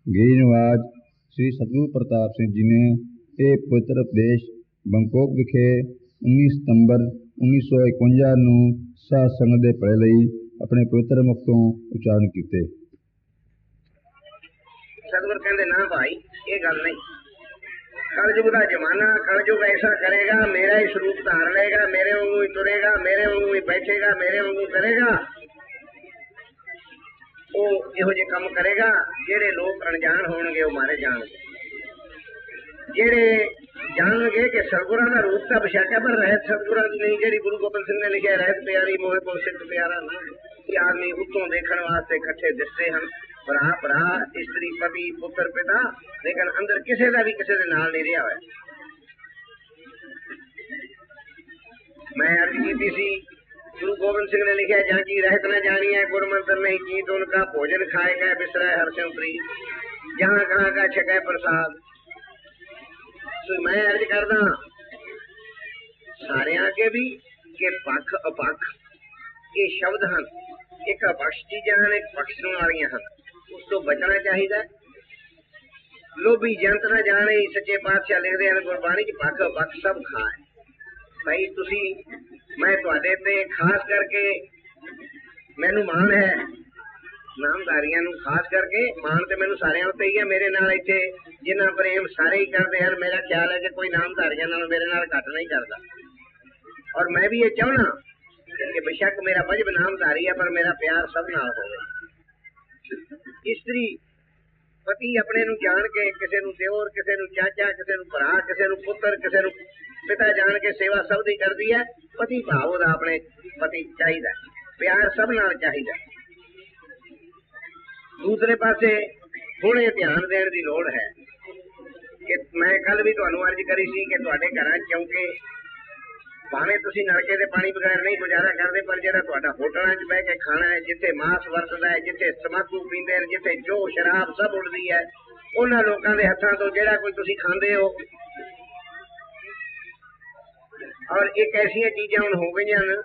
गिरी निवाज श्री सतगुरु प्रताप सिंह जी ने यह पवित्र उपदेश बैंकॉक विखे 19 सितंबर 1951 ਨੂੰ ਸਾਧ ਸੰਗਤ ਦੇ ਭਲੇ ਲਈ ਆਪਣੇ ਪਵਿੱਤਰ ਮੁਖ ਤੋਂ ਉਚਾਰਨ ਕੀਤੇ। सतगुरु कहते ना भाई ये गल नहीं, कलयुग का जमाना, कलयुग ऐसा करेगा, मेरा ही स्वरूप धार लेगा, मेरे वांगू ही तुरेगा, मेरे वांगू ही बैठेगा, मेरे वांगू करेगा, वो इहो जे काम करेगा। जेड़े लोग अनजान होणगे वो मारे जाणगे, जेड़े जानगे कि सतगुरां दा रूप तां बशाका पर रहत सतगुरां दी नहीं, जेड़ी गुरु गोबिंद सिंह ने लिखिया रहत प्यारी मोहे को सिख प्यारा ना। ये आदमी उत्तों देखण वास्ते इकट्ठे दिसते हैं, भरा भरा, स्त्री पति पुत्र पिता, लेकिन अंदर किसी का भी किसी के नाल नहीं रहा है। मैं अर्ज की सी, गुरु गोबिंद सिंह ने लिखा जांची रहत न जानी है, गुर मंत्र नहीं कीत उनका, भोजन खाए का बिसरा हर से प्री, जहाँ कहाँ का छकै प्रसाद। तो मैं अर्ज करदा सारियां के भी कि पक्ष अपक्ष ये शब्द हैं, एक अपक्ष चीजां हैं, एक बख्शण वालियां हैं, उस तो बचना चाहिए। लोभी जंत ना जाने, सच्चे पातशाह लिखते हैं गुरबाणी च पक्ष अपक्ष सब खाए। भाई तुसी मैं तुहाडे ते खास करके मैनू मान है, नामधारियां नू खास करके मान ते मैनू सारियां उत्ते ही है। मेरे नाल इत्थे जिन्ना प्रेम सारे ही करते हैं, मेरा ख्याल है कि कोई नामधारियां नाल मेरे नाल घट नहीं करता। और मैं भी ये चाहना कि बेशक मेरा मजहब नामधारी है, पर मेरा प्यार सब नाल होवे। स्त्री पति अपने नू जान के, किसी नू दिओर, किसी नू चाचा, किसी नू भरा, किसी नू पुत्र, किसी नू पिता जान के सेवा सब दी करदी है। पति भाव दा अपने पति चाहिदा, प्यार सब नाल चाहिदा। दूसरे पासे थोड़े ध्यान देने की लोड़ है कि मैं कल भी तुहानू अर्ज करी सी कि तुहाडे घरां चौंके भावें तुसीं नलके दे पानी बगैर नहीं गुजारा करते, पर जिहड़ा तुहाडा होटलां च बह के खाना है, जिथे मांस वरतदा है, जिथे तंबाकू पींदे हैं, जिथे जो शराब सब उड़दी है, उन्हां लोकां दे हत्थां तो जिहड़ा कोई तुसीं खांदे हो। और एक ऐसियां चीजां हुण हो गईयां न,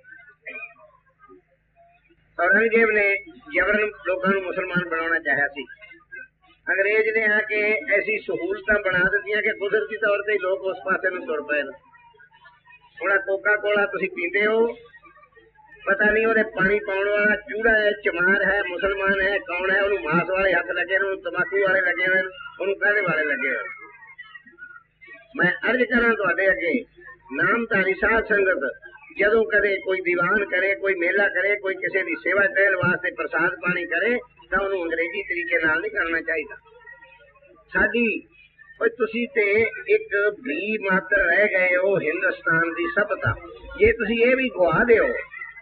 औरंगजेब ने जबरन लोगों को मुसलमान बनाना चाहा सी। अंग्रेज ने आके ऐसी सहूलतां बना दित्तियां कि कुदरती तौर पर लोग उस पासे नूं तुर पए। हुण कोका कोला तुसीं पींदे हो, पता नहीं वो पानी पाउण वाला चूड़ा है, चमार है, मुसलमान है, कौन है, उन्होंने मांस वाले हथ लगे, तंबाकू वाले लगे हुए, उन्होंने कहने वाले लगे हुए। मैं अर्ज करा तुहाडे अगे, नामधारी साध संगत जदों कदे कोई दीवान करे, कोई मेला करे, कोई किसी की सेवा करने वास्ते प्रसाद पानी करे, तो उन्होंने अंग्रेजी तरीके नाल नहीं करना चाहिए। साडी तुसी ते एक भी मात्र रह गए हो हिंदुस्तान की सभ्यता, जे तुसी ये भी गुआ दे हो,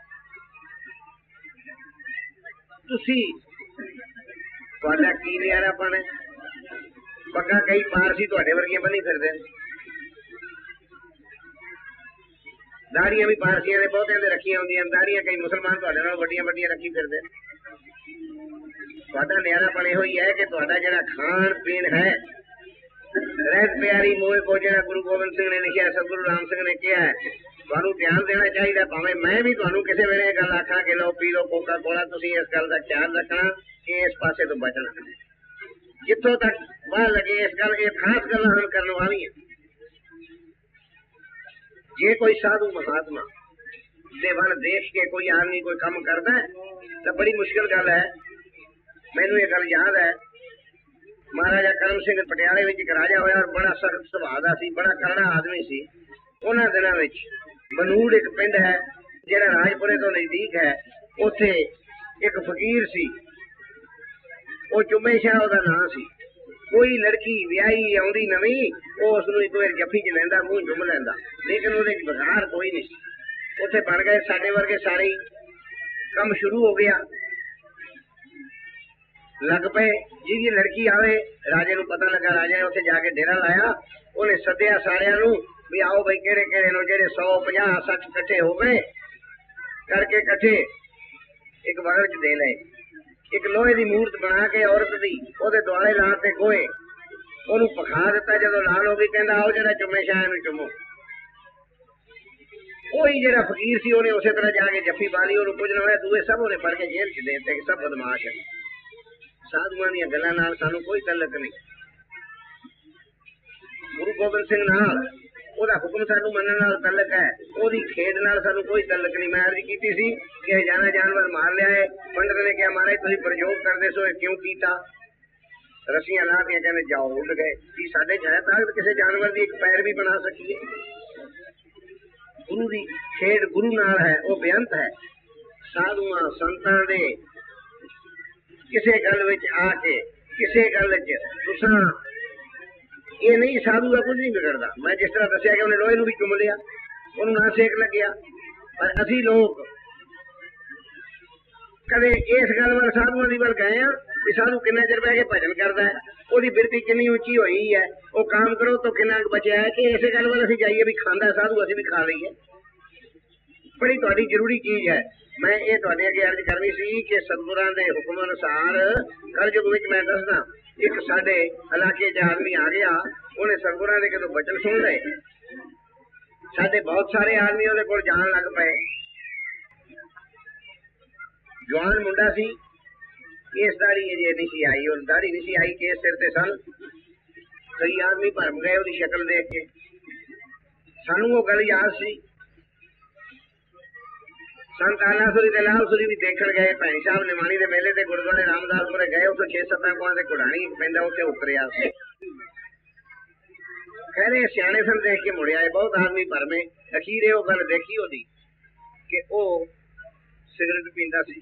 तुसी तुहाडा की नियारापन है। पक्का कई पारसी तुहाडे वर्गियां बनी फिरदे, दाड़ियां भी पारसियां ने बहुतियां दे रखियां होंदियां, दाड़ियां कई मुसलमान तुहाडे नाल वड्डियां वड्डियां रखी फिरदे। तुहाडा नियारापन इहो ही है कि तुहाडा जिहड़ा खाण पीण है, रहत प्यारी मोहे को जिहड़ा गुरु गोबिंद सिंह ने लिखिया, सतगुरु राम सिंह ने कहा है, तुहानू ध्यान देना चाहिए। भावें मैं भी तुहानू किसी वेले गल आखां कि लो पी लो कोका कोला, तुसीं इस गल का ख्याल रखना कि इस पासे तो बचना। जिथों तक बाहर लगे इस गल, ये खास गल्लां हम करने वालियां। जे कोई साधु महात्मा दे वन देख के कोई आदमी कोई काम करता है तो बड़ी मुश्किल गल है। मैनू ये गल याद है, महाराजा करम सिंह पटियाले विच एक राजा होया, और बड़ा सख्त सुभाव दा सी, बड़ा करड़ा आदमी सी। उन्हां दिनां विच बनूड़ एक पिंड है जिहड़ा राजपुरे तो नजदीक है, उत्थे एक फकीर सी, वो चुम्मे शाह उहदा नाम सी। कोई लड़की विआही आउंदी नवीं, वो उसनूं एक बार जफ्फी च लैंदा, मूंह चुम लैंदा, लेकिन उहदे च बगार कोई नहीं। उत्थे बन गए साडे वर्गे सारे काम शुरू हो गया, लग पे जिहदी लड़की आवे, राजे नूं पता लगा, राजे ने उत्थे जाके डेरा लाया, उन्हें सद्दिया सारियां नूं भी आओ बई किहड़े किहड़े नो, जेहड़े 100 50 60 इकट्ठे हो गए, करके इकट्ठे एक बगल च दे लए। एक लोहे की मूर्त बना के औरत दी ओहदे दुआले ला के गोए ओनू पखा दिता। जदों लाल हो गई, कहंदा आओ जिहड़ा चुम्मे शाह नूं चुमो। ਉਹੀ ਜਿਹੜਾ ਫਕੀਰ ਸੀ ਉਹਨੇ ਉਸੇ ਤਰ੍ਹਾਂ ਜਾ ਕੇ ਜੱਫੀ ਪਾ ਲਈ, ਉਹਨੂੰ ਕੁਝ ਨਾ ਹੋਇਆ। ਦੂਏ ਸਭ ਉਹਨੇ ਫੜ ਕੇ ਜੇਲ੍ਹ ਚ ਦੇ ਦਿੱਤੇ ਕਿ ਸਭ ਬਦਮਾਸ਼ ਹੈ। ਸਾਧੂਆਂ ਦੀਆਂ ਗੱਲਾਂ ਨਾਲ ਸਾਨੂੰ ਕੋਈ ਤਲਕ ਨਹੀਂ। ਗੁਰੂ ਗੋਬਿੰਦ ਸਿੰਘ ਨਾਲ ਉਹਦਾ ਹੁਕਮ ਸਾਨੂੰ ਮੰਨਣ ਨਾਲ ਤਲਕ ਹੈ, ਉਹਦੀ ਖੇਡ ਨਾਲ ਸਾਨੂੰ ਕੋਈ ਤਲਕ ਨਹੀਂ। ਮੈਂ ਅਰਜ਼ ਕੀਤੀ ਸੀ ਕਿ ਜਾਨਾ ਜਾਨਵਰ ਮਾਰ ਲਿਆ ਹੈ। ਪੰਡਤ ਨੇ ਕਿਹਾ ਮਹਾਰਾਜ ਤੁਸੀਂ ਪ੍ਰਯੋਗ ਕਰਦੇ ਸੋ ਇਹ ਕਿਉਂ ਕੀਤਾ? ਰੱਸੀਆਂ ਲਾ ਕੇ ਕਹਿੰਦੇ ਜਾਓ ਉੱਡ ਗਏ। ਕੀ ਸਾਡੇ ਚ ਹੈ ਤਾਕਤ ਕਿਸੇ ਜਾਨਵਰ ਦੀ ਇੱਕ ਪੈਰ ਵੀ ਬਣਾ ਸਕੀਏ? ਗੁਰੂ ਦੀ ਖੇਡ ਗੁਰੂ ਨਾਲ ਹੈ, ਉਹ ਬੇਅੰਤ ਹੈ। ਸਾਧੂਆਂ ਸੰਤਾਂ ਦੇ ਕਿਸੇ ਗੱਲ ਵਿੱਚ ਆ ਕੇ ਕਿਸੇ ਗੱਲ ਚ ਤੁਸਾਂ ਇਹ ਨਹੀਂ, ਸਾਧੂ ਦਾ ਕੁਝ ਨਹੀਂ ਵਿਗੜਦਾ। ਮੈਂ ਜਿਸ ਤਰ੍ਹਾਂ ਦੱਸਿਆ ਕਿ ਉਹਨੇ ਲੋਹੇ ਨੂੰ ਵੀ ਚੁੰਮ ਲਿਆ, ਉਹਨੂੰ ਨਾ ਸੇਕ ਲੱਗਿਆ, ਪਰ ਅਸੀਂ ਲੋਕ ਕਦੇ ਇਸ ਗੱਲ ਵੱਲ ਸਾਧੂਆਂ ਦੀ ਵੱਲ ਗਏ ਆ ਵੀ ਸਾਧੂ ਕਿੰਨਾ ਚਿਰ ਬਹਿ ਕੇ ਭਜਨ ਕਰਦਾ ਹੈ, ਉਹਦੀ ਬਿਰਤੀ ਕਿੰਨੀ ਉੱਚੀ ਹੋਈ ਹੈ, ਉਹ ਕੰਮ ਕਰੋ ਤਾਂ ਕਿੰਨਾ ਬਚਿਆ ਹੈ, ਕਿ ਇਸੇ ਗੱਲ ਵੱਲ ਅਸੀਂ ਜਾਈਏ ਵੀ ਖਾਂਦਾ ਸਾਧੂ ਅਸੀਂ ਵੀ ਖਾ ਲਈਏ। ਬੜੀ ਤੁਹਾਡੀ ਜ਼ਰੂਰੀ ਚੀਜ਼ ਹੈ। ਮੈਂ ਇਹ ਤੁਹਾਡੇ ਅੱਗੇ ਅਰਜ਼ ਕਰਨੀ ਸੀ ਕਿ ਸਤਿਗੁਰਾਂ ਦੇ ਹੁਕਮ ਅਨੁਸਾਰ ਕਲਯੁਗ ਵਿੱਚ ਮੈਂ ਦੱਸਦਾ ਇੱਕ ਸਾਡੇ ਇਲਾਕੇ 'ਚ ਆਦਮੀ ਆ ਗਿਆ, ਉਹਨੇ ਸਤਿਗੁਰਾਂ ਦੇ ਕਦੋਂ ਬਚਨ ਸੁਣ ਲਏ, ਸਾਡੇ ਬਹੁਤ ਸਾਰੇ ਆਦਮੀ ਉਹਦੇ ਕੋਲ ਜਾਣ ਲੱਗ ਪਏ। ਜਵਾਨ ਮੁੰਡਾ ਸੀ, ਇਸ ਦਾੜੀ ਅਜੇ ਨਹੀਂ ਸੀ ਆਈ, ਉਹ ਦਾੜੀ ਨਹੀਂ ਸੀ ਆਈ, ਕੇਸ ਸਿਰ ਤੇ ਸਨ। ਕਈ ਆਦਮੀ ਭਰਮ ਗਏ ਉਹਦੀ ਸ਼ਕਲ ਦੇਖ ਕੇ। ਸਾਨੂੰ ਉਹ ਗੱਲ ਯਾਦ ਸੀ। ਸੰਤ ਆਲਾਸੁਰੀ ਤੇ ਲਾਲਸੁਰੀ ਵੀ ਦੇਖਣ ਗਏ। ਭੈਣ ਸਾਹਿਬ ਨਿਮਾਣੀ ਦੇ ਮੇਲੇ ਤੇ ਗੁਰਦੁਆਰੇ ਰਾਮਦਾਸਪੁਰੇ ਗਏ, ਉੱਥੇ 6-7 ਕੋਹਾਂ ਦੇ ਘੁੜਾਣੀ ਪੈਂਦਾ, ਉੱਥੇ ਉਤਰਿਆ। ਖੈਰੇ ਸਿਆਣੇ ਸਨ, ਦੇਖ ਕੇ ਮੁੜਿਆ। ਬਹੁਤ ਆਦਮੀ ਭਰਮੇ। ਅਖੀਰੇ ਉਹ ਗੱਲ ਦੇਖੀ ਉਹਦੀ ਕਿ ਉਹ ਸਿਗਰਟ ਪੀਂਦਾ ਸੀ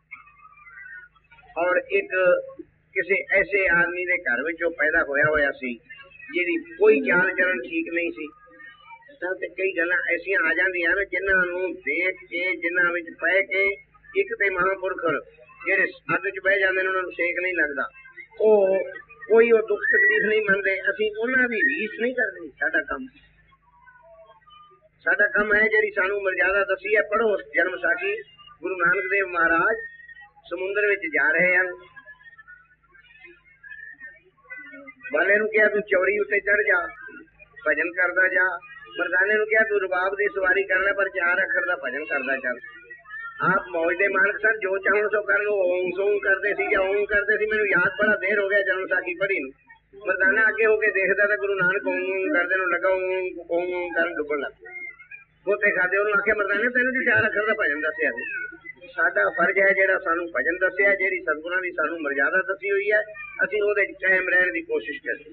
ਔਰ ਇੱਕ ਕਿਸੇ ਐਸੇ ਆਦਮੀ ਦੇ ਘਰ ਵਿੱਚ ਉਹ ਪੈਦਾ ਹੋਇਆ ਸੀ ਜਿਹੜੀ ਕੋਈ ਚਾਲ ਚਲਨ ਠੀਕ ਨਹੀਂ ਸੀ। ਤੇ ਕਈ ਗੱਲਾਂ ਐਸੀਆਂ ਆ ਜਾਂਦੀਆਂ ਨੇ ਜਿਨ੍ਹਾਂ ਨੂੰ ਦੇਖ ਕੇ, ਜਿਨ੍ਹਾਂ ਵਿੱਚ ਪੈ ਕੇ ਇੱਕ ਤੇ ਮਹਾਂਪੁਰਖ ਜਿਹੜੇ ਅੱਗ 'ਚ ਬਹਿ ਜਾਂਦੇ ਨੇ ਉਹਨਾਂ ਨੂੰ ਸੇਕ ਨਹੀਂ ਲੱਗਦਾ, ਉਹ ਕੋਈ ਉਹ ਦੁੱਖ ਤਕਲੀਫ ਨਹੀਂ ਮੰਨਦੇ। ਅਸੀਂ ਉਹਨਾਂ ਦੀ ਰੀਸ ਨਹੀਂ ਕਰਦੇ। ਸਾਡਾ ਕੰਮ ਹੈ ਜਿਹੜੀ ਸਾਨੂੰ ਮਰਜ਼ਾਦਾ ਦੱਸੀ ਹੈ। ਪੜ੍ਹੋ ਜਨਮ ਸਾਖੀ। ਗੁਰੂ ਨਾਨਕ ਦੇਵ ਮਹਾਰਾਜ ਸਮੁੰਦਰ ਵਿੱਚ ਜਾ ਰਹੇ ਹਨ। ਬਾਲੇ ਨੂੰ ਕਿਹਾ ਤੂੰ ਚੌੜੀ ਉੱਤੇ ਚੜ ਜਾ, ਭਜਨ ਕਰਦਾ ਜਾ। ਮਰਦਾਨੇ ਨੂੰ ਕਿਹਾ ਤੂੰ ਰਬਾਬ ਦੀ ਸਵਾਰੀ ਕਰ ਲੈ, ਪਰ 4 ਅੱਖਰ ਦਾ ਭਜਨ ਕਰਦਾ ਚੱਲ। ਆਪ ਮੌਜ ਦੇ ਮਾਲਕ ਸਨ, ਜੋ ਚਾਹਣ ਸੋ ਕਰਨ। ਉਹ ਓਮ ਸੋਮ ਕਰਦੇ ਸੀ ਜਾਂ ਓਮ ਕਰਦੇ ਸੀ। ਮੈਨੂੰ ਯਾਦ ਬੜਾ ਦੇਰ ਹੋ ਗਿਆ ਜਨਮ ਸਾਖੀ ਪੜ੍ਹੀ ਨੂੰ। ਮਰਦਾਨਾ ਅੱਗੇ ਹੋ ਕੇ ਦੇਖਦਾ ਤਾਂ ਗੁਰੂ ਨਾਨਕ ਓਮ ਕਰਦੇ ਨੂੰ ਲੱਗਾ, ਓਮ ਕਰਨ ਡੁੱਬਣ ਲੱਗ ਪਿਆ। ਗੋਤੇ ਖਾਦੇ। ਉਹਨੂੰ ਆਖਿਆ ਮਰਦਾਨੇ ਤੈਨੂੰ ਜੀ 4 ਅੱਖਰ ਦਾ ਭਜਨ ਦੱਸਿਆ ਸੀ। ਸਾਡਾ ਫਰਜ਼ ਹੈ ਜਿਹੜਾ ਸਾਨੂੰ ਭਜਨ ਦੱਸਿਆ, ਜਿਹੜੀ ਸਤਿਗੁਰਾਂ ਦੀ ਸਾਨੂੰ ਮਰਜ਼ਾਦਾ ਦੱਸੀ ਹੋਈ ਹੈ, ਅਸੀਂ ਉਹਦੇ ਕਾਇਮ ਰਹਿਣ ਦੀ ਕੋਸ਼ਿਸ਼ ਕਰੀਏ।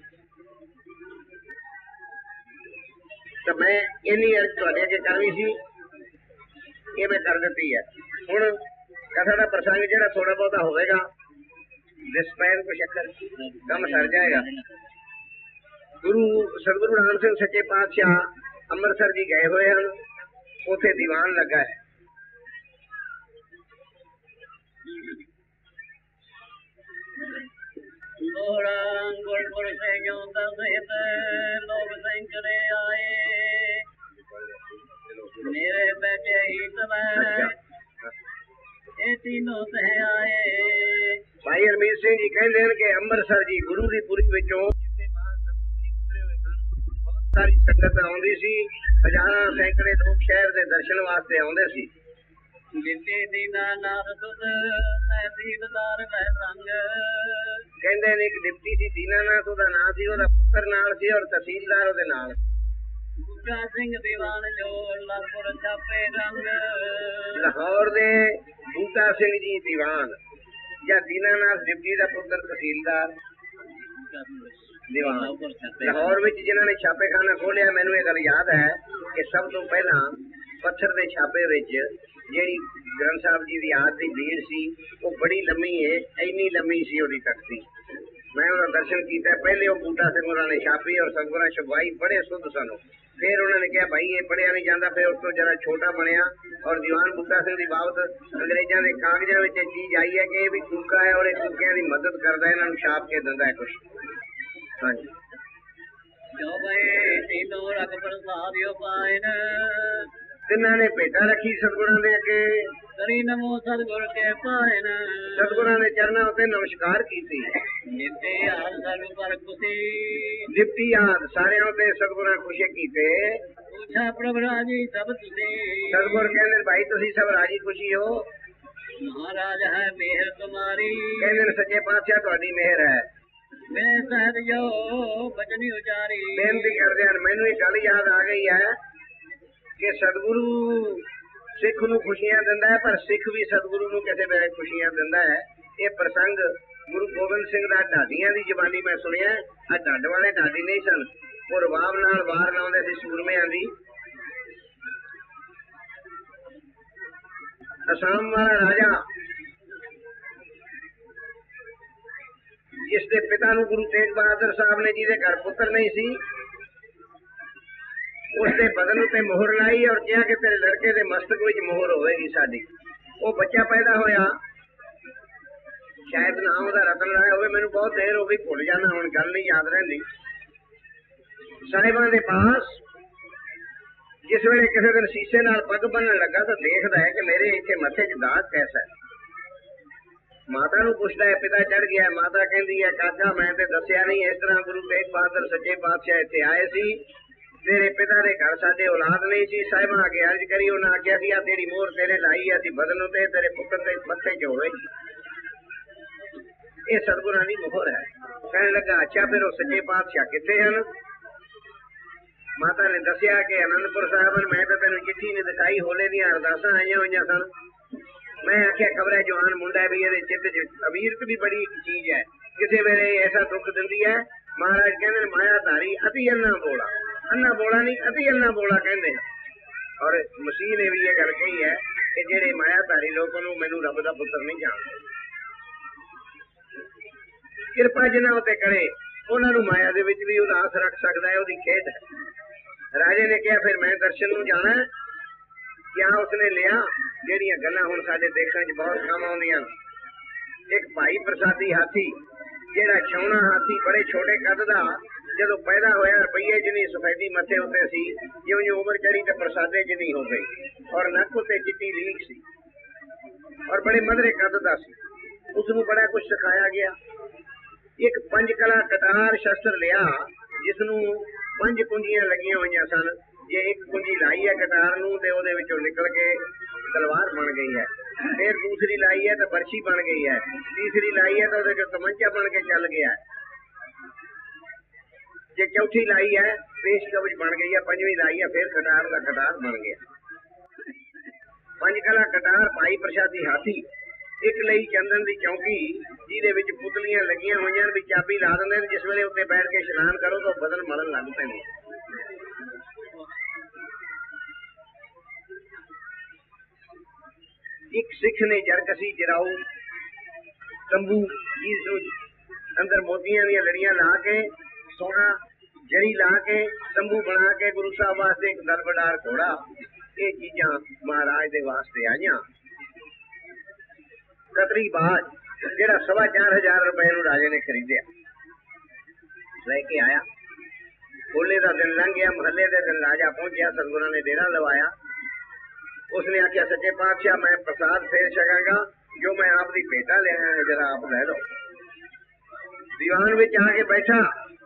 ਤਾਂ ਮੈਂ ਇੰਨੀ ਅਰਜ਼ ਤੁਹਾਡੇ ਅੱਗੇ ਕਰਨੀ ਸੀ, ਇਹ ਮੈਂ ਕਰ ਦਿੱਤੀ ਹੈ। ਹੁਣ ਕਥਾ ਦਾ ਪ੍ਰਸੰਗ ਜਿਹੜਾ ਥੋੜਾ ਬਹੁਤਾ ਹੋਵੇਗਾ, ਦਿਸਪੈਨ ਕੁਛ ਅੱਖਰ ਕੰਮ ਸਰ ਜਾਏਗਾ। ਸਤਿਗੁਰੂ ਰਾਮ ਸਿੰਘ ਸੱਚੇ ਪਾਤਸ਼ਾਹ ਅੰਮ੍ਰਿਤਸਰ ਜੀ ਗਏ ਹੋਏ ਹਨ। ਉੱਥੇ ਦੀਵਾਨ ਲੱਗਾ ਹੈ। ਲੋੜਾ ਗੁਰਪੁਰ ਸਿੰਘੋਂ ਦਸਿਤ ਲੋਕ ਸੈਂਕੜੇ ਆਏ, ਮੇਰੇ ਬੈਠੇ ਹੀ ਤਵੈ ਇਹ ਤਿੰਨੋਂ ਸਹਿ ਆਏ। ਭਾਈ ਹਰਮੀਤ ਸਿੰਘ ਜੀ ਕਹਿੰਦੇ ਹਨ ਕਿ ਅੰਮ੍ਰਿਤਸਰ ਜੀ ਗੁਰੂ ਦੀ ਪੁਰੀ ਵਿੱਚੋਂ ਜਿੱਥੇ ਬਾਹਰ ਉਤਰੇ ਹੋਏ ਸਨ, ਬਹੁਤ ਸਾਰੀ ਸੰਗਤ ਆਉਂਦੀ ਸੀ। ਹਜ਼ਾਰਾਂ ਸੈਂਕੜੇ ਲੋਕ ਸ਼ਹਿਰ ਦੇ ਦਰਸ਼ਨ ਵਾਸਤੇ ਆਉਂਦੇ ਸੀ। ਦਿੱਤੇ ਦੀਨਾ ਨਾਦ ਤੁਧ ਤਹਿਸੀਲਦਾਰ ਲੈ ਸੰਗ, ਕਹਿੰਦੇ ਨੇ ਇੱਕ ਡਿਪਟੀ ਸੀ ਦੀਨਾਨਾਥ ਉਹਦਾ ਨਾਂ ਸੀ, ਉਹਦਾ ਪੁੱਤਰ ਨਾਲ ਸੀ ਔਰ ਤਹਿਸੀਲਦਾਰ ਉਹਦੇ ਨਾਲ। ਬੂਟਾ ਸਿੰਘ ਦੀਵਾਨ ਜੋ ਲਾਹੌਰ ਛਾਪੇ ਰੰਗ, ਲਾਹੌਰ ਦੇ ਬੂਟਾ ਸਿੰਘ ਜੀ ਦੀਵਾਨ ਜਾਂ ਦੀਨਾਨਾਥ ਡਿਪਟੀ ਦਾ ਪੁੱਤਰ ਤਹਿਸੀਲਦਾਰ ਦੀਵਾਨ ਲਾਹੌਰ ਵਿੱਚ ਜਿਨ੍ਹਾਂ ਨੇ ਛਾਪੇਖਾਨਾ ਖੋਲਿਆ। ਮੈਨੂੰ ਇਹ ਗੱਲ ਯਾਦ ਹੈ ਕਿ ਸਭ ਤੋਂ ਪਹਿਲਾਂ ਪੱਥਰ ਦੇ ਛਾਪੇ ਵਿੱਚ ਜਿਹੜੀ ਗ੍ਰੰਥ ਸਾਹਿਬ ਜੀ ਦੀ ਆਦ ਦੀ ਭੀੜ ਸੀ, ਉਹ ਬੜੀ ਲੰਮੀ ਹੈ, ਇੰਨੀ ਲੰਮੀ ਸੀ ਉਹਦੀ ਤਖਤੀ। ਮੈਂ ਉਹਦਾ ਦਰਸ਼ਨ ਕੀਤਾ। ਪਹਿਲੇ ਉਹ ਬੂਟਾ ਸਿੰਘ ਉਹਨਾਂ ਨੇ ਛਾਪੀ ਔਰ ਸਤਿਗੁਰਾਂ ਛਪਵਾਈ, ਬੜੇ ਸੁੱਧ ਸਨ। ਫਿਰ ਉਹਨਾਂ ਨੇ ਕਿਹਾ ਭਾਈ ਇਹ ਪੜਿਆ ਨਹੀਂ ਜਾਂਦਾ। ਫਿਰ ਉਸ ਤੋਂ ਜਰਾ ਛੋਟਾ ਬਣਿਆ ਔਰ ਦੀਵਾਨ ਬੂਟਾ ਸਿੰਘ ਦੀ ਬਾਬਤ ਅੰਗਰੇਜ਼ਾਂ ਦੇ ਕਾਗਜ਼ਾਂ ਵਿੱਚ ਇਹ ਚੀਜ਼ ਆਈ ਹੈ ਕਿ ਇਹ ਵੀ ਕੂਕਾ ਹੈ ਔਰ ਇਹ ਕੂਕਿਆਂ ਦੀ ਮਦਦ ਕਰਦਾ, ਇਹਨਾਂ ਨੂੰ ਛਾਪ ਕੇ ਦਿੰਦਾ ਹੈ ਕੁਛ। ਹਾਂਜੀ ਜੋ ਬਈ ਤੀਨੋਂ ਰਖ ਪ੍ਰਸਾਦਿਓ ਪਾਇਨ, ਤਿੰਨਾਂ ਨੇ ਭੇਟਾ ਰੱਖੀ ਸਤਿਗੁਰਾਂ ਦੇ ਅੱਗੇ। ਕਰੀ ਨਮੋ ਸਤਿਗੁਰ ਕੇ ਪਾਇਨ, ਸਤਿਗੁਰਾਂ ਦੇ ਚਰਨਾਂ ਉੱਤੇ ਨਮਸਕਾਰ ਕੀਤੀ। ਨਿਤੇ ਹਾਲ ਸਰਬ ਪਰ ਖੁਸ਼ੀ, ਨਿਪਟੀ ਆਦ ਸਾਰਿਆਂ ਉੱਤੇ ਸਤਿਗੁਰਾਂ ਖੁਸ਼ੀ ਕੀਤੇ। ਪੁੱਛਾ ਪ੍ਰਭ ਰਾਜੀ ਸਭ ਤੁਸੀਂ, ਸਤਿਗੁਰ ਕਹਿੰਦੇ ਭਾਈ ਤੁਸੀਂ ਸਭ ਰਾਜੀ ਖੁਸ਼ੀ ਹੋ। महाराज है मेहर तुम्हारी ਕਹਿੰਦੇ ਨੇ ਸੱਚੇ ਪਾਤਸ਼ਾਹ ਤੁਹਾਡੀ ਮਿਹਰ ਹੈ। मैं सहज जो बचनी उचारी ਬੇਨਤੀ ਕਰਦੇ ਹਨ, ਮੈਨੂੰ ਇਹ ਗੱਲ ਯਾਦ ਆ ਗਈ ਹੈ ਕਿ ਸਤਿਗੁਰੂ ਸਿੱਖ ਨੂੰ ਖੁਸ਼ੀਆਂ ਦਿੰਦਾ ਹੈ, ਪਰ ਸਿੱਖ ਵੀ ਸਤਿਗੁਰੂ ਨੂੰ ਕਿਸੇ ਵੇਲੇ ਖੁਸ਼ੀਆਂ ਦਿੰਦਾ ਹੈ। ਇਹ ਪ੍ਰਸੰਗ ਗੁਰੂ ਗੋਬਿੰਦ ਸਿੰਘ ਦਾ ਢਾਡੀਆਂ ਦੀ ਜ਼ਬਾਨੀ ਮੈਂ ਸੁਣਿਆ। ਆ ਢੱਡ ਵਾਲੇ ਢਾਡੀ ਨਹੀਂ ਸਨ, ਉਹ ਰਬਾਬ ਨਾਲ ਵਾਰ ਲਾਉਂਦੇ ਸੀ ਸੂਰਮਿਆਂ ਦੀ। ਅਸਾਮ ਵਾਲਾ ਰਾਜਾ ਜਿਸ ਦੇ ਪਿਤਾ ਨੂੰ ਗੁਰੂ ਤੇਗ ਬਹਾਦਰ ਸਾਹਿਬ ਨੇ, ਜਿਹਦੇ ਘਰ ਪੁੱਤਰ ਨਹੀਂ ਸੀ, ਉਸ ਦੇ ਬਦਨ ਉੱਤੇ ਮੋਹਰ ਲਾਈ ਔਰ ਕਿਹਾ ਕਿ ਤੇਰੇ ਲੜਕੇ ਦੇ ਮਸਤਕ ਵਿੱਚ ਮੋਹਰ ਹੋਵੇਗੀ ਸਾਡੀ। ਉਹ ਬੱਚਾ ਪੈਦਾ ਹੋਇਆ, ਸ਼ਾਇਦ ਨਾਮ ਉਹਦਾ ਰਤਨ ਰਾਏ ਹੋਵੇ, ਮੈਨੂੰ ਬਹੁਤ ਦੇਰ ਹੋ ਗਈ, ਭੁੱਲ ਜਾਣਾ ਹੁਣ, ਗੱਲ ਨਹੀਂ ਯਾਦ ਰਹਿੰਦੀ। ਸਾਹਿਬਾਂ ਦੇ ਪਾਸ ਜਿਸ ਵੇਲੇ ਕਿਸੇ ਦਿਨ ਸ਼ੀਸ਼ੇ ਨਾਲ ਪੱਗ ਬੰਨਣ ਲੱਗਾ ਤਾਂ ਦੇਖਦਾ ਹੈ ਕਿ ਮੇਰੇ ਇੱਥੇ ਮੱਥੇ 'ਚ ਦਾਗ ਕੈਸਾ ਹੈ। ਮਾਤਾ ਨੂੰ ਪੁੱਛਦਾ ਹੈ, ਪਿਤਾ ਚੜ ਗਿਆ। ਮਾਤਾ ਕਹਿੰਦੀ ਹੈ, ਕਾਕਾ ਮੈਂ ਤੇ ਦੱਸਿਆ ਨਹੀਂ, ਇਸ ਤਰ੍ਹਾਂ ਗੁਰੂ ਤੇਗ ਬਹਾਦਰ ਸੱਚੇ ਪਾਤਸ਼ਾਹ ਇੱਥੇ ਆਏ ਸੀ, ਤੇਰੇ ਪਿਤਾ ਦੇ ਘਰ ਸਾਡੇ ਔਲਾਦ ਨਹੀਂ ਸੀ। ਸਾਹਿਬਾਂ ਅੱਗੇ ਅਰਜ਼ ਕਰੀ, ਉਹਨਾਂ ਆਖਿਆ ਸੀ ਆ ਤੇਰੀ ਮੋਹਰ ਤੇਰੇ ਲਾਈ ਆ, ਅਸੀਂ ਬਦਨ ਉਤੇ ਤੇਰੇ ਪੁੱਤਰ ਦੇ ਮੱਥੇ 'ਚ ਹੋਵੇਗੀ। ਇਹ ਸਤਿਗੁਰਾਂ ਦੀ ਮੋਹਰ ਹੈ। ਕਹਿਣ ਲੱਗਾ, ਅੱਛਾ ਫਿਰ ਉਹ ਸੱਚੇ ਪਾਤਸ਼ਾਹ ਕਿੱਥੇ ਹਨ? ਮਾਤਾ ਨੇ ਦੱਸਿਆ ਕਿ ਅਨੰਦਪੁਰ ਸਾਹਿਬ, ਮੈਂ ਤਾਂ ਤੈਨੂੰ ਚਿੱਠੀ ਨਹੀਂ ਦਿਖਾਈ, ਹੋਲੇ ਦੀਆਂ ਅਰਦਾਸਾਂ ਆਈਆਂ ਹੋਈਆਂ ਸਨ। ਮੈਂ ਆਖਿਆ ਖਬਰ ਹੈ ਜਵਾਨ ਮੁੰਡਾ ਵੀ, ਇਹਦੇ ਚਿੱਤ 'ਚ ਅਮੀਰਤ ਵੀ ਬੜੀ ਇੱਕ ਚੀਜ਼ ਹੈ, ਕਿਸੇ ਵੇਲੇ ਐਸਾ ਦੁੱਖ ਦਿੰਦੀ ਹੈ। ਮਹਾਰਾਜ ਕਹਿੰਦੇ ਨੇ ਮਾਇਆਧਾਰੀ ਅਤੀ ਅੰਨਾ ਬੋਲਾ, ਅੰਨਾ ਬੋਲਾ ਨਹੀਂ ਅਤੀ ਅੰਨਾ ਬੋਲਾ ਕਹਿੰਦੇ ਹਨ। ਔਰ ਮਸੀਹ ਨੇ ਵੀ ਇਹ ਗੱਲ ਕਹੀ ਹੈ ਕਿ ਜਿਹੜੇ ਮਾਇਆਧਾਰੀ ਲੋਕ ਨੂੰ ਮੈਨੂੰ ਰੱਬ ਦਾ ਪੁੱਤਰ ਨਹੀਂ ਜਾਣਦੇ। ਕਿਰਪਾ ਜਿਨ੍ਹਾਂ ਉੱਤੇ ਕਰੇ ਉਹਨਾਂ ਨੂੰ ਮਾਇਆ ਦੇ ਵਿੱਚ ਵੀ ਉਦਾਸ ਰੱਖ ਸਕਦਾ ਹੈ, ਉਹਦੀ ਖੇਡ ਹੈ। ਰਾਜੇ ਨੇ ਕਿਹਾ ਫਿਰ ਮੈਂ ਦਰਸ਼ਨ ਨੂੰ ਜਾਣਾ। ਕਿਆ ਉਸਨੇ ਲਿਆ? ਜਿਹੜੀਆਂ ਗੱਲਾਂ ਹੁਣ ਸਾਡੇ ਦੇਖਣ 'ਚ ਬਹੁਤ ਕੰਮ ਆਉਂਦੀਆਂ। ਇੱਕ ਭਾਈ ਪ੍ਰਸਾਦੀ ਹਾਥੀ, ਜਿਹੜਾ ਛਾਉਣਾ ਹਾਥੀ, ਬੜੇ ਛੋਟੇ ਕੱਦ ਦਾ, ਜਦੋਂ ਪੈਦਾ ਹੋਇਆ ਰੁਪਈਏ ਜਿੰਨੀ ਸਫੈਦੀ ਮੱਥੇ ਉੱਤੇ ਸੀ, ਜਿਉਂ ਜਿਉਂ ਉਮਰ ਚੜੀ ਤੇ ਪ੍ਰਸਾਦੇ ਜਿੰਨੀ ਹੋ ਗਈ, ਔਰ ਨੱਕ ਉੱਤੇ ਚਿੱਟੀ ਲੀਕ ਸੀ, ਔਰ ਬੜੇ ਮਧਰੇ ਕੱਦ ਦਾ ਸੀ। ਉਸਨੂੰ ਬੜਾ ਕੁਝ ਸਿਖਾਇਆ ਗਿਆ। ਇੱਕ 5 ਕਲਾ ਕਟਾਰ ਸ਼ਸਤਰ ਲਿਆ, ਜਿਸ ਨੂੰ 5 ਕੁੰਜੀਆਂ ਲੱਗੀਆਂ ਹੋਈਆਂ ਸਨ। ਜੇ ਇੱਕ ਕੁੰਜੀ ਲਾਈ ਹੈ ਕਟਾਰ ਨੂੰ ਤੇ ਉਹਦੇ ਵਿੱਚੋਂ ਨਿਕਲ ਕੇ ਤਲਵਾਰ ਬਣ ਗਈ ਹੈ, ਫਿਰ ਦੂਸਰੀ ਲਾਈ ਹੈ ਤਾਂ ਬਰਛੀ ਬਣ ਗਈ ਹੈ, ਤੀਸਰੀ ਲਾਈ ਹੈ ਤਾਂ ਉਹਦੇ ਚੋਂ ਤਮੰਚਾ ਬਣ ਕੇ ਚੱਲ ਗਿਆ, ਜੇ ਚੌਥੀ ਲਾਈ ਹੈ ਪੇਸ਼ ਕਵਚ ਬਣ ਗਈ ਹੈ, ਪੰਜਵੀਂ ਲਾਈ ਹੈ ਫਿਰ ਕਟਾਰ ਦਾ ਕਟਾਰ ਬਣ ਗਿਆ। 5 ਕਲਾ ਕਟਾਰ ਭਾਈ ਪ੍ਰਸਾਦੀ ਹਾਥੀ। ਇੱਕ ਲਈ ਚੰਦਨ ਦੀ ਚੌਂਕੀ, ਜਿਹਦੇ ਵਿੱਚ ਪੁਤਲੀਆਂ ਲੱਗੀਆਂ ਹੋਈਆਂ ਵੀ ਚਾਬੀ ਲਾ ਦਿੰਦੇ ਨੇ, ਜਿਸ ਵੇਲੇ ਉੱਤੇ ਬੈਠ ਕੇ ਇਸ਼ਨਾਨ ਕਰੋ ਤਾਂ ਬਦਨ ਮਲਣ ਲੱਗ ਪੈਂਦੇ। ਇੱਕ ਸਿੱਖ ਨੇ ਜਰਕਸੀ ਜਰਾਊ ਤੰਬੂ, ਜਿਸ ਨੂੰ ਅੰਦਰ ਮੋਤੀਆਂ ਦੀਆਂ ਲੜੀਆਂ ਲਾ ਕੇ, ਸੋਨਾ ਜੜੀ ਲਾ ਕੇ, ਤੰਬੂ ਬਣਾ ਕੇ ਗੁਰੂ ਸਾਹਿਬ ਵਾਸਤੇ ਇੱਕ ਦਰਬਦਾਰ ਘੋੜਾ, ਇਹ ਚੀਜ਼ਾਂ ਮਹਾਰਾਜ ਦੇ ਵਾਸਤੇ ਆਈਆਂ। ਕਤਰੀ ਬਾਜ, ਜਿਹੜਾ 4,500 ਰੁਪਏ ਨੂੰ ਰਾਜੇ ਨੇ ਖਰੀਦਿਆ, ਲੈ ਕੇ ਆਇਆ। ਹੋਲੇ ਦਾ ਦਿਨ ਲੰਘ ਗਿਆ, ਮਹੱਲੇ ਦੇ ਦਿਨ ਰਾਜਾ ਪਹੁੰਚਿਆ, ਸਤਿਗੁਰਾਂ ਨੇ ਡੇਰਾ ਲਵਾਇਆ। ਉਸਨੇ ਆਖਿਆ, ਸੱਚੇ ਪਾਤਸ਼ਾਹ ਮੈਂ ਪ੍ਰਸਾਦ ਫੇਰ ਛਕਾਂਗਾ, ਜੋ ਮੈਂ ਆਪ ਦੀ ਭੇਟਾ ਲਿਆ ਹੈ ਜਰਾ ਆਪ ਲੈ ਲਓ। ਦੀਵਾਨ ਵਿੱਚ ਆ ਕੇ ਬੈਠਾ।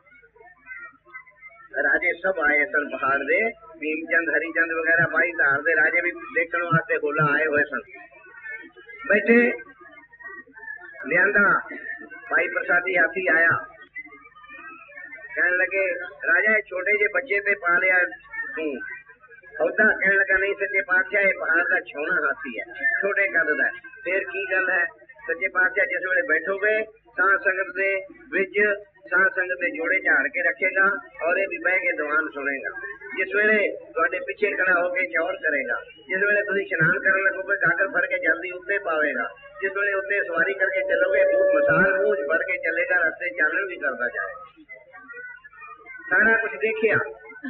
ਰਾਜੇ ਸਭ ਆਏ ਸਨ ਪਹਾੜ ਦੇ, ਭੀਮਚੰਦ ਹਰੀਚੰਦ ਵਗੈਰਾ 22 ਧਾਰ ਦੇ ਰਾਜੇ ਵੀ ਦੇਖਣ ਵਾਸਤੇ ਹੋਲਾ ਆਏ ਹੋਏ ਸਨ। ਬੈਠੇ ਲਿਆਂਦਾ, ਭਾਈ ਪ੍ਰਸਾਦੀ ਹਾਥੀ ਆਇਆ। ਕਹਿਣ ਲੱਗੇ, ਰਾਜਾ ਇਹ ਛੋਟੇ ਜਿਹੇ ਬੱਚੇ ਤੇ ਪਾ ਲਿਆ ਤੂੰ ਉਹਦਾ? ਕਹਿਣ ਲੱਗਾ, ਨਹੀਂ ਸੱਚੇ ਪਾਤਸ਼ਾਹ ਇਹ ਪਹਾੜ ਦਾ ਛੋਣਾ ਹਾਥੀ ਹੈ, ਛੋਟੇ ਕੱਦ ਦਾ। ਫੇਰ ਕੀ ਗੱਲ ਹੈ? ਸੱਚੇ ਪਾਤਸ਼ਾਹ ਜਿਸ ਵੇਲੇ ਬੈਠੋਗੇ ਸਾਧ ਸੰਗਤ ਦੇ ਵਿੱਚ, ਸਾਧ ਸੰਗਤ ਦੇ ਜੋੜੇ ਝਾੜ ਕੇ ਰੱਖੇਗਾ, ਔਰ ਇਹ ਵੀ ਬਹਿ ਕੇ ਦੀਵਾਨ ਸੁਣੇਗਾ। ਜਿਸ ਵੇਲੇ ਤੁਹਾਡੇ ਪਿੱਛੇ ਖੜਾ ਹੋ ਕੇ ਚੌਰ ਕਰੇਗਾ, ਜਿਸ ਵੇਲੇ ਤੁਸੀਂ ਇਸ਼ਨਾਨ ਕਰਨ ਲੱਗੋਗੇ ਗਾਗਰ ਫੜ ਕੇ ਜਲਦੀ ਉੱਤੇ ਪਾਵੇਗਾ, ਜਿਸ ਵੇਲੇ ਉੱਤੇ ਸਵਾਰੀ ਕਰਕੇ ਚੱਲੋਗੇ ਮਸਾਲ ਮੂੰਹ ਫੜ ਕੇ ਚੱਲੇਗਾ, ਰਸਤੇ ਚਾਨਣ ਵੀ ਕਰਦਾ ਜਾਏ। ਸਾਰਾ ਕੁਝ ਦੇਖਿਆ,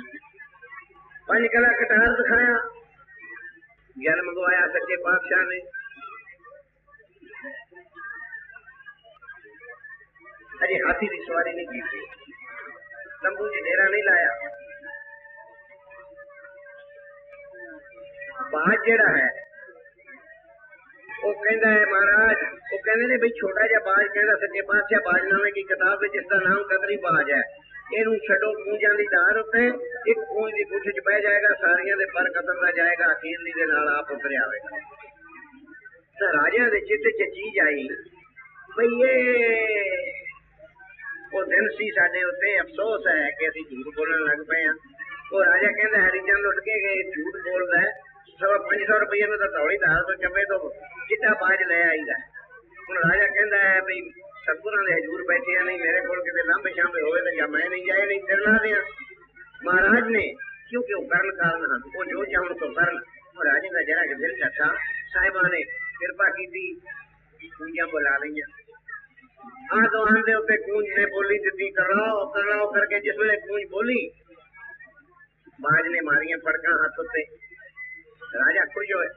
5 ਕਲਾ ਕਟਾਰ ਦਿਖਾਇਆ, ਗਿਆਨ ਮੰਗਵਾਇਆ ਸੱਚੇ ਪਾਤਸ਼ਾਹ ਨੇ। ਅਜੇ ਹਾਥੀ ਦੀ ਸਵਾਰੀ ਨਹੀਂ ਕੀਤੀ, ਤੰਬੂ 'ਚ ਡੇਰਾ ਨਹੀਂ ਲਾਇਆ। ਬਾਜ ਜਿਹੜਾ ਹੈ ਉਹ ਕਹਿੰਦਾ ਹੈ ਮਹਾਰਾਜ, ਉਹ ਕਹਿੰਦੇ ਨੇ ਵੀ ਛੋਟਾ ਜਿਹਾ ਬਾਜ, ਕਹਿੰਦਾ ਸੱਚੇ ਪਾਤਸ਼ਾਹ ਬਾਜਨਾਮੇ ਦੀ ਕਿਤਾਬ ਵਿੱਚ ਇਸਦਾ ਨਾਮ ਕਤਰੀ ਬਾਜ ਹੈ। ਇਹਨੂੰ ਛੱਡੋ ਪੂੰਜਾਂ ਦੀ ਧਾਰ ਉੱਤੇ, ਇੱਕ ਪੂੰਜ ਦੀ ਗੁੱਠ 'ਚ ਬਹਿ ਜਾਏਗਾ, ਸਾਰੀਆਂ ਦੇ ਪਰ ਕਤਰਦਾ ਜਾਏਗਾ, ਅਖੀਰਲੀ ਦੇ ਨਾਲ ਆਪ ਉਤਰ ਆਵੇਗਾ। तो राजा के चित्त च चीज आई भई ये वो दिन सी साडे उत्ते अफसोस है कि असीं झूठ बोलण लग पे हैं। वो राजा कहंदा हरिचंद उठ के गए झूठ बोलदा है 500 रुपये में तो धौली धार तो चबे तो चिट्टा बाज ले आईदा। हुण राजा कहंदा है भई सतगुरां दे हजूर बैठे नहीं मेरे कोल किते लांबे शांबे होवे तो या मैं नहीं जाए नहीं तेरे ला दियां। महाराज ने क्योंकि वो करण कारण हन वो जो चाहण तो करन। और राजे का जरा दिल डटा साहिबा ने कृपा की पूंजियां बुला लईयां। तो आंदे उत्ते कूंज ने बोली दी कराओ करके जिस वेले कूंज बोली बाज ने मारियां फड़का हाथ उत्ते। राजा खुश होए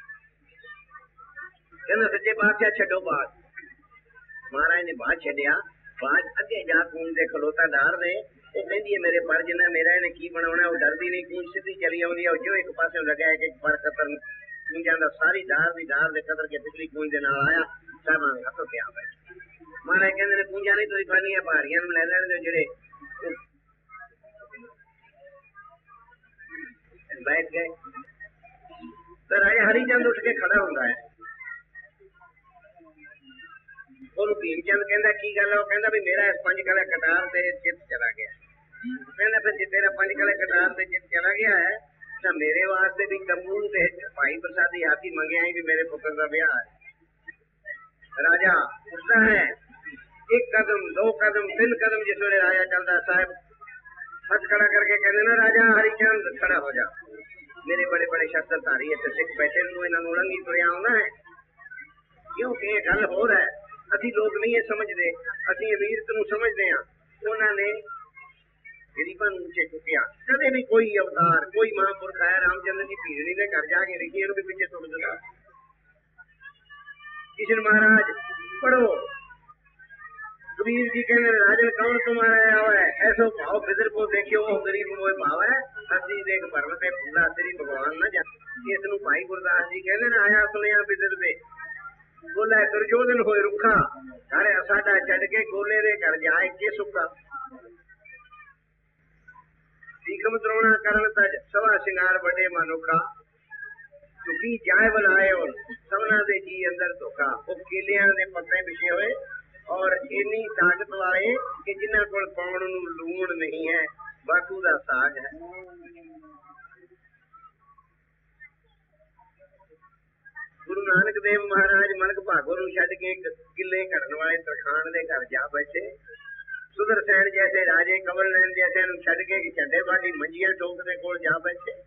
कहंदा सच्चे बादशाह छड्डो बाज। महाराज ने बाज छड्डिया। बाज अगे जा कूंज दे खलोता डार दे वो कहंदी है मेरे पर जिन्ना मेरा इन्हें की बनाउणा वो डरदी नहीं कूंज सीधी चली आउंदी है जो एक पासे लगा है कि पर कतर कूंजां दा सारी डार दे कतर के पिछली कूंज दे नाल आया साहबां दे हत्थ ते आ बैठा। महाराज कहते ने पूंजा नहीं तुसीं फड़नी है पहाड़ियां नूं लै लैण दे जेड़े बैठ गए। तो राजा हरिचंद उठ के खड़ा हुंदा है। ओनू भीमचंद कहंदा की गल है? वो कहंदा भी मेरा इस 5 कला कटार ते चित चला गया। कहंदा फिर जे तेरा 5 कला कटार ते चित चला गया है तो मेरे वास्ते भी तंबू ते भाई प्रसादी हाथी मंगे आई भी मेरे पुत्र का ब्याह है। राजा उठता है 1 कदम 2 कदम 3 कदम जिस वेले राजा चलता साहब हाथ खड़ा करके कहते ना राजा हरिचंद खड़ा हो जा। मेरे बड़े बड़े शस्त्रधारी इतने सिख बैठे इन्होंने उलंघी तुरया आना है क्योंकि ये गल हो रहा है असी लोग नहीं समझते असी अमीरत नूं समझते हैं। उन्होंने गरीबा नीचे चुकया कदे भी कोई अवतार कोई महापुरख आया रामचंद्र जी भीड़नी के घर जाके रिखी भी पिछे सुट दिता। किशन महाराज पढ़ो कबीर जी कहने राजन कौन तुम्हारा आया हुआ है ऐसो भाव बिदर को देखियो वो गरीब मोह भाव है हसी देख भरम से फूला तेरी भगवान न जा। इस नूं भाई गुरदास जी कहने न आया सुनिया बिदर दे बोला दुर्योधन होए रुखा घर साडा छड़ के गोले दे घर जाए के सुखा। सीखम द्रोणा करण तज सवा सिंगार बड़े मनुखा चुकी जाए बुलाए और सबना दे जी अंदर धोखा। वो केलियां दे पत्ते बिछे हुए और इन्नी ताकत वाले कि जिन्हां कोल पाउण नूं लूण नहीं है बाकू दा साग है। गुरु नानक देव महाराज मनक भागो नूं छड्ड के किले घड़न वाले तरखान दे घर जा बैठे। सुदरसैन जैसे राजे कंवर नैन जैसे नूं छड्ड के झंडे वाली मंजियां टोक दे कोल जा बैठे।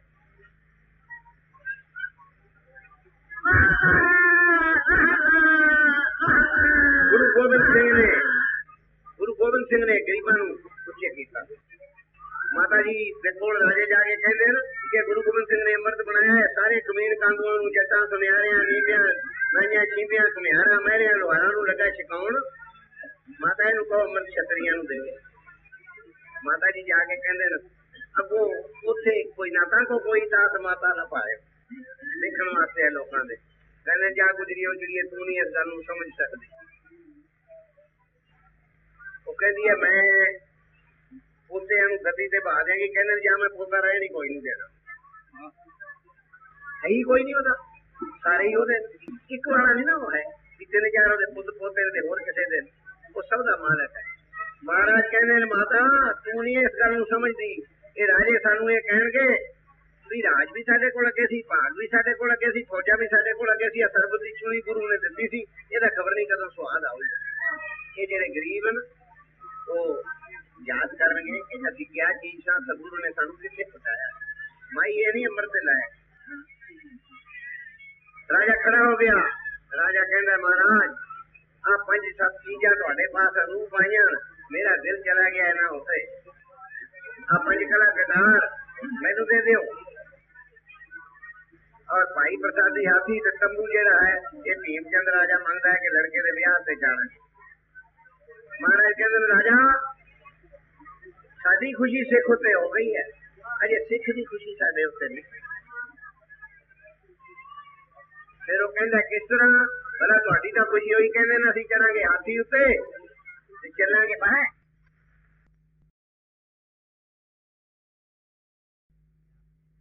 गुरु गोबिंद सिंह ने गरीबा पूछे किया। माता जी दे कोल राजे जाके कहते कि गुरु गोबिंद सिंह ने अमृत बनाया है सारे कमीन कांगुआ जट्टा सुनियारिया नीविया नाइया छींबिया घुमियारा महरिया लोहारा लगा छिकाउण माता जी कहो अमृत छतरिया देवे। माता जी जाके कहते अगो उथे कोई नाता को कोई दास माता न पाए देखने वास्ते है लोगों के कहने जा गुजरी हो जी तू नहीं इस गल समझ सकती। वो कहती है मैं पोते गद्दी से बहा देंगी कहने जा मैं पोता रहे नहीं कोई नहीं देना है ही कोई नहीं होता सारे ही होते एक वाला नहीं ना वो है तीन चार पुत पोते होर किसी दिन वो सब का मालक है। महाराज कहने माता तू नहीं इस गल समझती ये राजे सानू ये कहणगे भी राज भी साडे कोल अगे सी भाग भी साडे कोल अगे सी फौजा भी साडे कोल अगे सी सरबत दी चुनी गुरु ने दित्ती सी ਇਹਦਾ खबर नहीं कदों स्वाद आऊगा। ये जेडे गरीब न वो याद करनगे कि असीं क्या चीज सा सतगुरु ने सानू किथे पहुंचाया। माई ये नहीं अमृत लाया। राजा खड़ा हो गया। राजा कहंदा महाराज आ 5-7 चीजा तुहाडे पास रूप आईयां मेरा दिल चला गया ना होते आ 5 कला कटार मैनू दे दिओ और भाई प्रसादी हाथी ते तंबू जेड़ा है ये भीमचंद राजा मांगता है कि लड़के दे ब्याह ते जाना। महाराज कहते राजा साडी खुशी सिख उत्ते हो गई है अजे सिख दी खुशी साडे उत्ते नहीं। फिर वो कहंदा किस तरह भला तुहाडी तां खुशी होई कहंदे ना असीं चलांगे हाथी उत्ते ते चलांगे बाहर